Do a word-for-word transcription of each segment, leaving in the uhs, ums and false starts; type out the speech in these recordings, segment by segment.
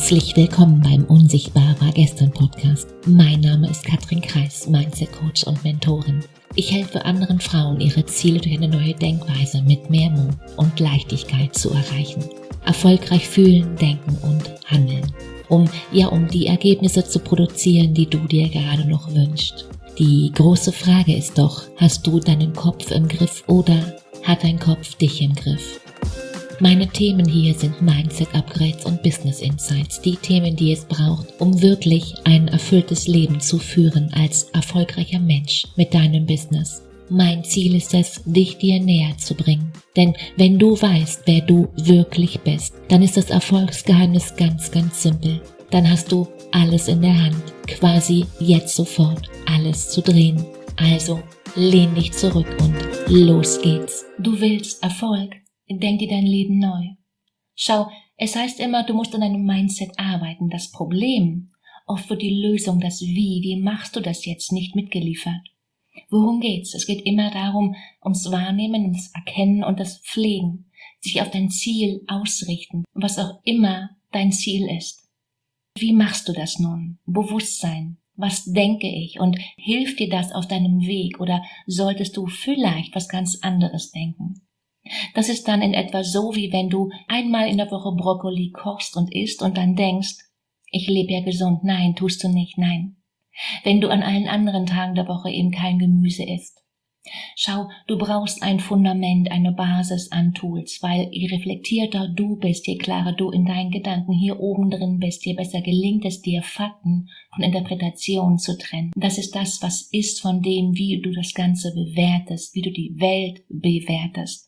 Herzlich willkommen beim Unsichtbar war gestern Podcast. Mein Name ist Katrin Kreis, Mindset Coach und Mentorin. Ich helfe anderen Frauen, ihre Ziele durch eine neue Denkweise mit mehr Mut und Leichtigkeit zu erreichen. Erfolgreich fühlen, denken und handeln. Um, ja, um die Ergebnisse zu produzieren, die du dir gerade noch wünschst. Die große Frage ist doch, hast du deinen Kopf im Griff oder hat dein Kopf dich im Griff? Meine Themen hier sind Mindset-Upgrades und Business-Insights, die Themen, die es braucht, um wirklich ein erfülltes Leben zu führen als erfolgreicher Mensch mit deinem Business. Mein Ziel ist es, dich dir näher zu bringen. Denn wenn du weißt, wer du wirklich bist, dann ist das Erfolgsgeheimnis ganz, ganz simpel. Dann hast du alles in der Hand, quasi jetzt sofort alles zu drehen. Also lehn dich zurück und los geht's. Du willst Erfolg? Denk dir dein Leben neu. Schau, es heißt immer, du musst an deinem Mindset arbeiten. Das Problem, oft wird die Lösung, das Wie, wie machst du das jetzt, nicht mitgeliefert. Worum geht's? Es geht immer darum, ums Wahrnehmen, ums Erkennen und das Pflegen, sich auf dein Ziel ausrichten, was auch immer dein Ziel ist. Wie machst du das nun? Bewusstsein. Was denke ich? Und hilft dir das auf deinem Weg oder solltest du vielleicht was ganz anderes denken? Das ist dann in etwa so, wie wenn du einmal in der Woche Brokkoli kochst und isst und dann denkst, ich lebe ja gesund. Nein, tust du nicht, nein. Wenn du an allen anderen Tagen der Woche eben kein Gemüse isst. Schau, du brauchst ein Fundament, eine Basis an Tools, weil je reflektierter du bist, je klarer du in deinen Gedanken hier oben drin bist, je besser gelingt es dir, Fakten von Interpretationen zu trennen. Das ist das, was ist von dem, wie du das Ganze bewertest, wie du die Welt bewertest.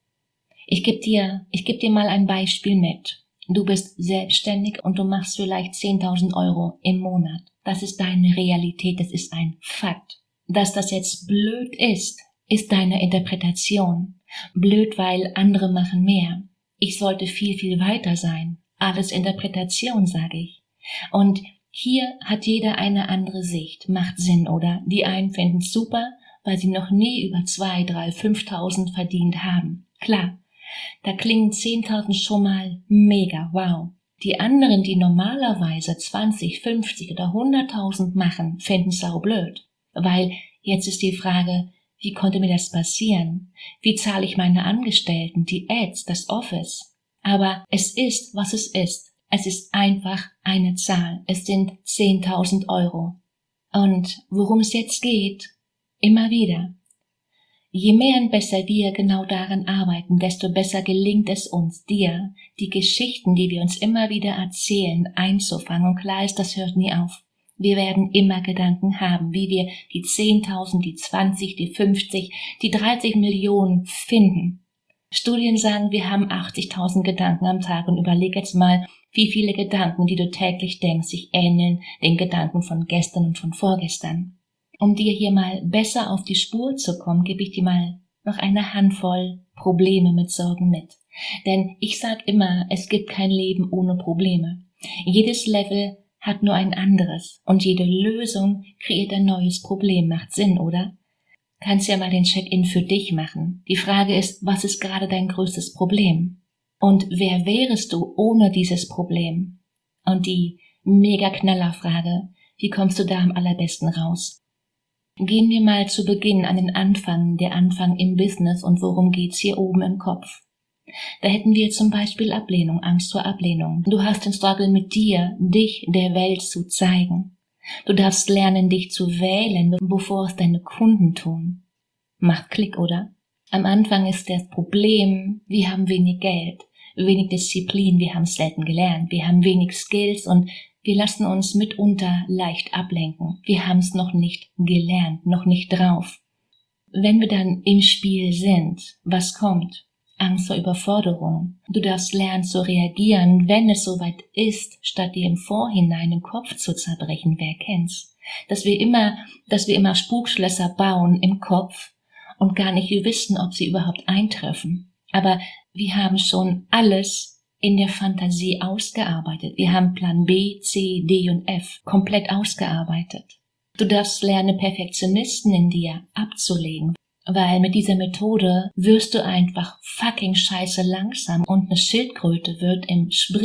Ich gebe dir, ich gebe dir mal ein Beispiel mit. Du bist selbstständig und du machst vielleicht zehntausend Euro im Monat. Das ist deine Realität, das ist ein Fakt. Dass das jetzt blöd ist, ist deine Interpretation. Blöd, weil andere machen mehr. Ich sollte viel, viel weiter sein. Alles Interpretation, sage ich. Und hier hat jeder eine andere Sicht. Macht Sinn, oder? Die einen finden es super, weil sie noch nie über zwei, drei, fünftausend verdient haben. Klar. Da klingen zehntausend schon mal mega, wow. Die anderen, die normalerweise zwanzig, fünfzig oder hunderttausend machen, finden es saublöd. Weil jetzt ist die Frage, wie konnte mir das passieren? Wie zahle ich meine Angestellten, die Ads, das Office? Aber es ist, was es ist. Es ist einfach eine Zahl. Es sind zehntausend Euro. Und worum es jetzt geht, immer wieder. Je mehr und besser wir genau daran arbeiten, desto besser gelingt es uns, dir die Geschichten, die wir uns immer wieder erzählen, einzufangen. Und klar ist, das hört nie auf. Wir werden immer Gedanken haben, wie wir die zehntausend, die zwanzig, die fünfzig, die dreißig Millionen finden. Studien sagen, wir haben achtzigtausend Gedanken am Tag und überleg jetzt mal, wie viele Gedanken, die du täglich denkst, sich ähneln den Gedanken von gestern und von vorgestern. Um dir hier mal besser auf die Spur zu kommen, gebe ich dir mal noch eine Handvoll Probleme mit Sorgen mit. Denn ich sag immer, es gibt kein Leben ohne Probleme. Jedes Level hat nur ein anderes und jede Lösung kreiert ein neues Problem. Macht Sinn, oder? Kannst ja mal den Check-in für dich machen. Die Frage ist, was ist gerade dein größtes Problem? Und wer wärest du ohne dieses Problem? Und die Mega-Knaller-Frage, wie kommst du da am allerbesten raus? Gehen wir mal zu Beginn an den Anfang, der Anfang im Business und worum geht's hier oben im Kopf. Da hätten wir zum Beispiel Ablehnung, Angst vor Ablehnung. Du hast den Struggle mit dir, dich der Welt zu zeigen. Du darfst lernen, dich zu wählen, bevor es deine Kunden tun. Macht Klick, oder? Am Anfang ist das Problem, wir haben wenig Geld, wenig Disziplin, wir haben es selten gelernt, wir haben wenig Skills und wir lassen uns mitunter leicht ablenken. Wir haben es noch nicht gelernt, noch nicht drauf. Wenn wir dann im Spiel sind, was kommt? Angst vor Überforderung. Du darfst lernen zu reagieren, wenn es soweit ist, statt dir im Vorhinein den Kopf zu zerbrechen. Wer kennt's? Dass wir immer, dass wir immer Spukschlösser bauen im Kopf und gar nicht wissen, ob sie überhaupt eintreffen. Aber wir haben schon alles in der Fantasie ausgearbeitet. Wir haben Plan B, C, D und F komplett ausgearbeitet. Du darfst lernen, Perfektionisten in dir abzulegen, weil mit dieser Methode wirst du einfach fucking scheiße langsam und eine Schildkröte wird im Sprint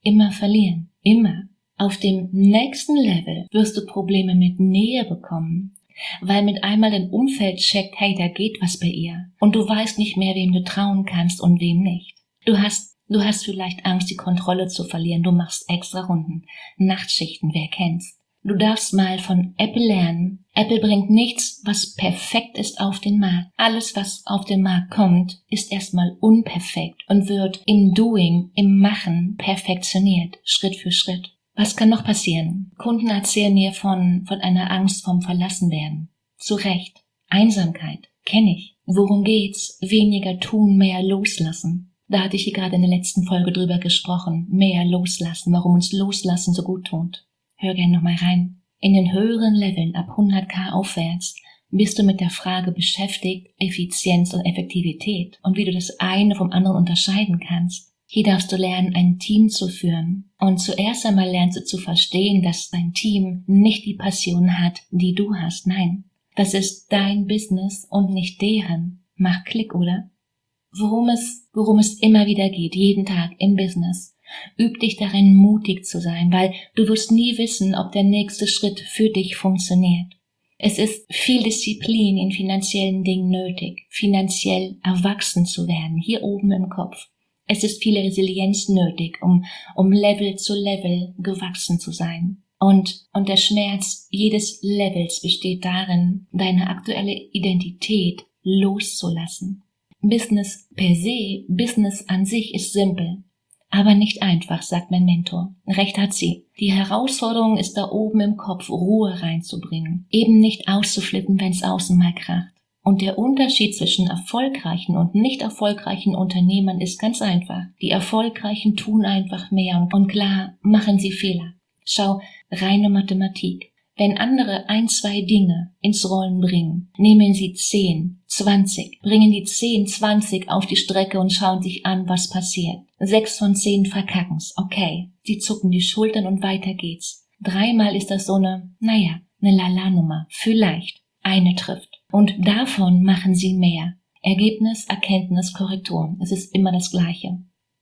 immer verlieren. Immer. Auf dem nächsten Level wirst du Probleme mit Nähe bekommen, weil mit einmal dein Umfeld checkt, hey, da geht was bei ihr. Und du weißt nicht mehr, wem du trauen kannst und wem nicht. Du hast, du hast vielleicht Angst, die Kontrolle zu verlieren. Du machst extra Runden, Nachtschichten, wer kennt's. Du darfst mal von Apple lernen. Apple bringt nichts, was perfekt ist, auf den Markt. Alles, was auf den Markt kommt, ist erstmal unperfekt und wird im Doing, im Machen perfektioniert, Schritt für Schritt. Was kann noch passieren? Kunden erzählen mir von, von einer Angst vom Verlassenwerden. Zu Recht. Einsamkeit. Kenn ich. Worum geht's? Weniger tun, mehr loslassen. Da hatte ich hier gerade in der letzten Folge drüber gesprochen. Mehr loslassen, warum uns Loslassen so gut tut. Hör gerne nochmal rein. In den höheren Leveln ab hunderttausend aufwärts bist du mit der Frage beschäftigt, Effizienz und Effektivität und wie du das eine vom anderen unterscheiden kannst. Hier darfst du lernen, ein Team zu führen. Und zuerst einmal lernst du zu verstehen, dass dein Team nicht die Passion hat, die du hast. Nein, das ist dein Business und nicht deren. Macht Klick, oder? Worum es, worum es immer wieder geht, jeden Tag im Business. Üb dich darin, mutig zu sein, weil du wirst nie wissen, ob der nächste Schritt für dich funktioniert. Es ist viel Disziplin in finanziellen Dingen nötig, finanziell erwachsen zu werden, hier oben im Kopf. Es ist viel Resilienz nötig, um, um Level zu Level gewachsen zu sein. Und, und der Schmerz jedes Levels besteht darin, deine aktuelle Identität loszulassen. Business per se, Business an sich ist simpel. Aber nicht einfach, sagt mein Mentor. Recht hat sie. Die Herausforderung ist da oben im Kopf, Ruhe reinzubringen. Eben nicht auszuflippen, wenn's außen mal kracht. Und der Unterschied zwischen erfolgreichen und nicht erfolgreichen Unternehmern ist ganz einfach. Die Erfolgreichen tun einfach mehr und, und klar, machen sie Fehler. Schau, reine Mathematik. Wenn andere ein, zwei Dinge ins Rollen bringen, nehmen sie zehn, zwanzig, bringen die zehn, zwanzig auf die Strecke und schauen sich an, was passiert. Sechs von zehn verkacken's, okay. Sie zucken die Schultern und weiter geht's. Dreimal ist das so eine, naja, eine Lala-Nummer. Vielleicht. Eine trifft. Und davon machen sie mehr. Ergebnis, Erkenntnis, Korrektur. Es ist immer das Gleiche.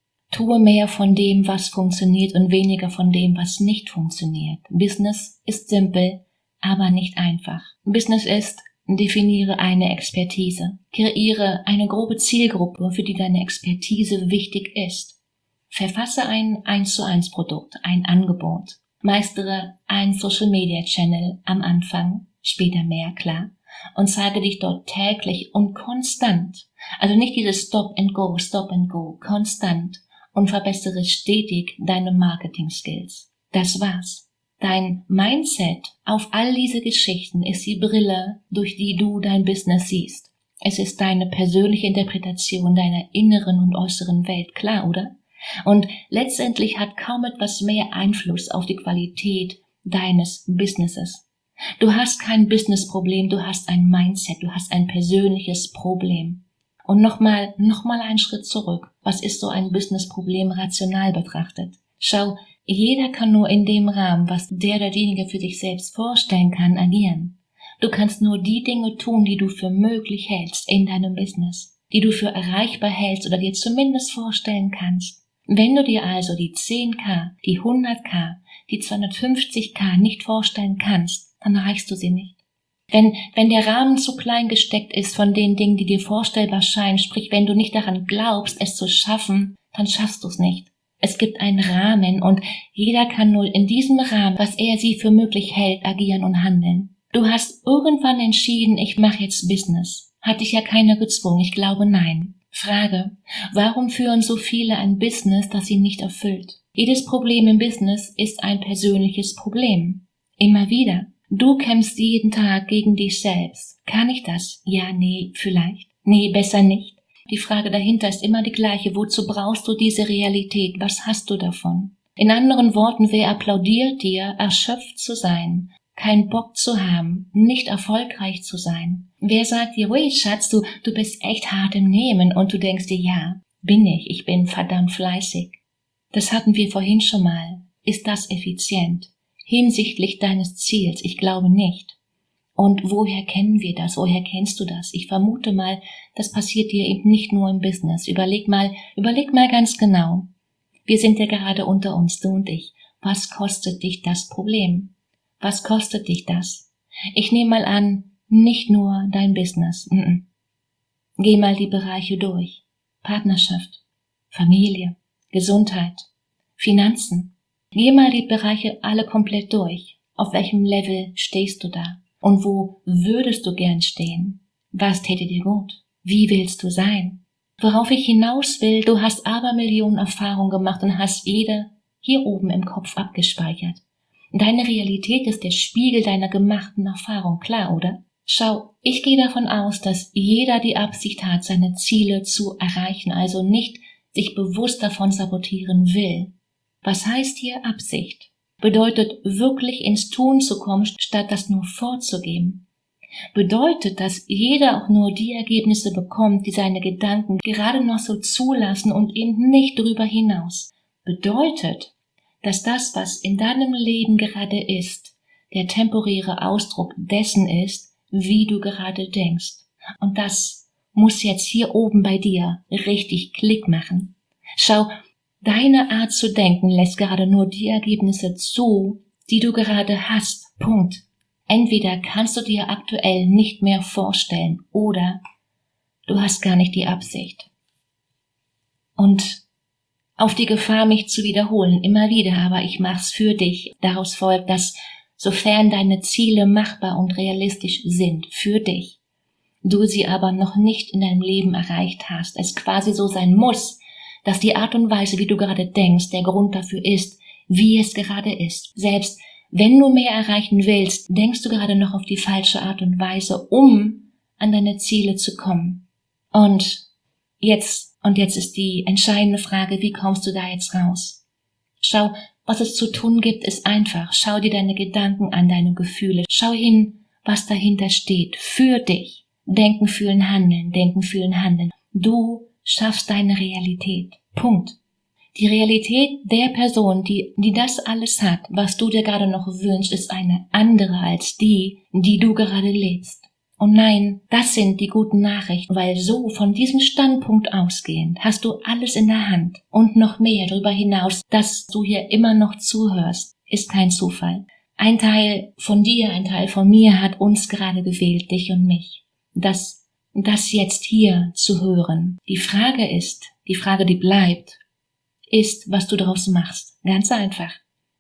Tue mehr von dem, was funktioniert und weniger von dem, was nicht funktioniert. Business ist simpel, aber nicht einfach. Business ist, definiere eine Expertise. Kreiere eine grobe Zielgruppe, für die deine Expertise wichtig ist. Verfasse ein eins zu eins Produkt, ein Angebot. Meistere einen Social-Media-Channel am Anfang, später mehr, klar. Und zeige dich dort täglich und konstant. Also nicht dieses Stop and Go, Stop and Go, konstant. Und verbessere stetig deine Marketing-Skills. Das war's. Dein Mindset auf all diese Geschichten ist die Brille, durch die du dein Business siehst. Es ist deine persönliche Interpretation deiner inneren und äußeren Welt, klar, oder? Und letztendlich hat kaum etwas mehr Einfluss auf die Qualität deines Businesses. Du hast kein Business-Problem, du hast ein Mindset, du hast ein persönliches Problem. Und nochmal, nochmal einen Schritt zurück. Was ist so ein Business-Problem rational betrachtet? Schau, jeder kann nur in dem Rahmen, was der oder diejenige für sich selbst vorstellen kann, agieren. Du kannst nur die Dinge tun, die du für möglich hältst in deinem Business, die du für erreichbar hältst oder dir zumindest vorstellen kannst. Wenn du dir also die zehntausend, die hunderttausend, die zweihundertfünfzigtausend nicht vorstellen kannst, dann erreichst du sie nicht. Wenn, wenn der Rahmen zu klein gesteckt ist von den Dingen, die dir vorstellbar scheinen, sprich, wenn du nicht daran glaubst, es zu schaffen, dann schaffst du es nicht. Es gibt einen Rahmen und jeder kann nur in diesem Rahmen, was er sie für möglich hält, agieren und handeln. Du hast irgendwann entschieden, ich mache jetzt Business. Hat dich ja keiner gezwungen, ich glaube nein. Frage, warum führen so viele ein Business, das sie nicht erfüllt? Jedes Problem im Business ist ein persönliches Problem. Immer wieder. Du kämpfst jeden Tag gegen dich selbst. Kann ich das? Ja, nee, vielleicht. Nee, besser nicht. Die Frage dahinter ist immer die gleiche. Wozu brauchst du diese Realität? Was hast du davon? In anderen Worten, wer applaudiert dir, erschöpft zu sein, keinen Bock zu haben, nicht erfolgreich zu sein? Wer sagt dir, wait, Schatz, du, du bist echt hart im Nehmen und du denkst dir, ja, bin ich, ich bin verdammt fleißig. Das hatten wir vorhin schon mal. Ist das effizient? Hinsichtlich deines Ziels? Ich glaube nicht. Und woher kennen wir das? Woher kennst du das? Ich vermute mal, das passiert dir eben nicht nur im Business. Überleg mal, überleg mal ganz genau. Wir sind ja gerade unter uns, du und ich. Was kostet dich das Problem? Was kostet dich das? Ich nehme mal an, nicht nur dein Business. Mm-mm. Geh mal die Bereiche durch. Partnerschaft, Familie, Gesundheit, Finanzen. Geh mal die Bereiche alle komplett durch. Auf welchem Level stehst du da? Und wo würdest du gern stehen? Was täte dir gut? Wie willst du sein? Worauf ich hinaus will, du hast Abermillionen Erfahrungen gemacht und hast jede hier oben im Kopf abgespeichert. Deine Realität ist der Spiegel deiner gemachten Erfahrung, klar, oder? Schau, ich gehe davon aus, dass jeder die Absicht hat, seine Ziele zu erreichen, also nicht sich bewusst davon sabotieren will. Was heißt hier Absicht? Bedeutet wirklich ins Tun zu kommen, statt das nur vorzugeben. Bedeutet, dass jeder auch nur die Ergebnisse bekommt, die seine Gedanken gerade noch so zulassen und eben nicht darüber hinaus. Bedeutet, dass das, was in deinem Leben gerade ist, der temporäre Ausdruck dessen ist, wie du gerade denkst. Und das muss jetzt hier oben bei dir richtig Klick machen. Schau, deine Art zu denken lässt gerade nur die Ergebnisse zu, die du gerade hast. Punkt. Entweder kannst du dir aktuell nicht mehr vorstellen oder du hast gar nicht die Absicht. Und auf die Gefahr, mich zu wiederholen, immer wieder, aber ich mach's für dich. Daraus folgt, dass sofern deine Ziele machbar und realistisch sind für dich, du sie aber noch nicht in deinem Leben erreicht hast, es quasi so sein muss, dass die Art und Weise, wie du gerade denkst, der Grund dafür ist, wie es gerade ist. Selbst wenn du mehr erreichen willst, denkst du gerade noch auf die falsche Art und Weise, um an deine Ziele zu kommen. Und jetzt, und jetzt ist die entscheidende Frage, wie kommst du da jetzt raus? Schau, was es zu tun gibt, ist einfach. Schau dir deine Gedanken an, deine Gefühle. Schau hin, was dahinter steht. Für dich. Denken, fühlen, handeln. Denken, fühlen, handeln. Du schaffst deine Realität. Punkt. Die Realität der Person, die, die das alles hat, was du dir gerade noch wünschst, ist eine andere als die, die du gerade lebst. Und nein, das sind die guten Nachrichten, weil so von diesem Standpunkt ausgehend hast du alles in der Hand und noch mehr darüber hinaus, dass du hier immer noch zuhörst, ist kein Zufall. Ein Teil von dir, ein Teil von mir hat uns gerade gewählt, dich und mich. Das, das jetzt hier zu hören. Die Frage ist, die Frage, die bleibt, ist, was du daraus machst. Ganz einfach.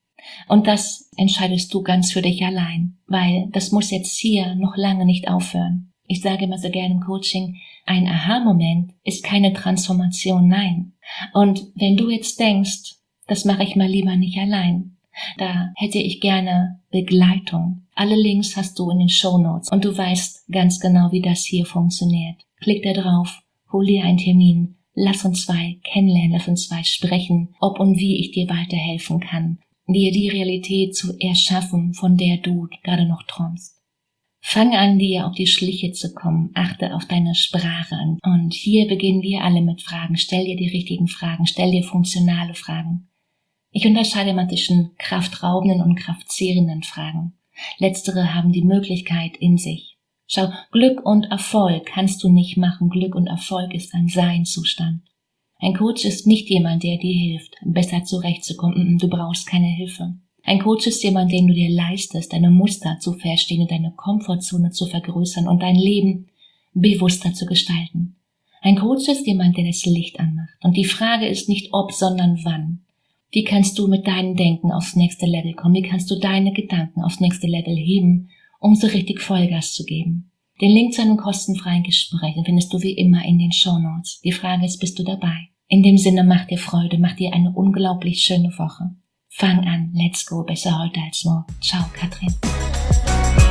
Und das entscheidest du ganz für dich allein, weil das muss jetzt hier noch lange nicht aufhören. Ich sage immer so gerne im Coaching, ein Aha-Moment ist keine Transformation, nein. Und wenn du jetzt denkst, das mache ich mal lieber nicht allein, da hätte ich gerne Begleitung. Alle Links hast du in den Shownotes und du weißt ganz genau, wie das hier funktioniert. Klick da drauf, hol dir einen Termin, lass uns zwei kennenlernen, lass uns zwei sprechen, ob und wie ich dir weiterhelfen kann, dir die Realität zu erschaffen, von der du gerade noch träumst. Fang an, dir auf die Schliche zu kommen, achte auf deine Sprache an. Und hier beginnen wir alle mit Fragen. Stell dir die richtigen Fragen, stell dir funktionale Fragen. Ich unterscheide mal zwischen kraftraubenden und kraftzehrenden Fragen. Letztere haben die Möglichkeit in sich. Schau, Glück und Erfolg kannst du nicht machen. Glück und Erfolg ist ein Seinzustand. Ein Coach ist nicht jemand, der dir hilft, besser zurechtzukommen. Du brauchst keine Hilfe. Ein Coach ist jemand, den du dir leistest, deine Muster zu verstehen, deine Komfortzone zu vergrößern und dein Leben bewusster zu gestalten. Ein Coach ist jemand, der das Licht anmacht. Und die Frage ist nicht ob, sondern wann. Wie kannst du mit deinem Denken aufs nächste Level kommen? Wie kannst du deine Gedanken aufs nächste Level heben, um so richtig Vollgas zu geben? Den Link zu einem kostenfreien Gespräch findest du wie immer in den Shownotes. Die Frage ist, bist du dabei? In dem Sinne, mach dir Freude, mach dir eine unglaublich schöne Woche. Fang an, let's go, besser heute als morgen. Ciao, Katrin.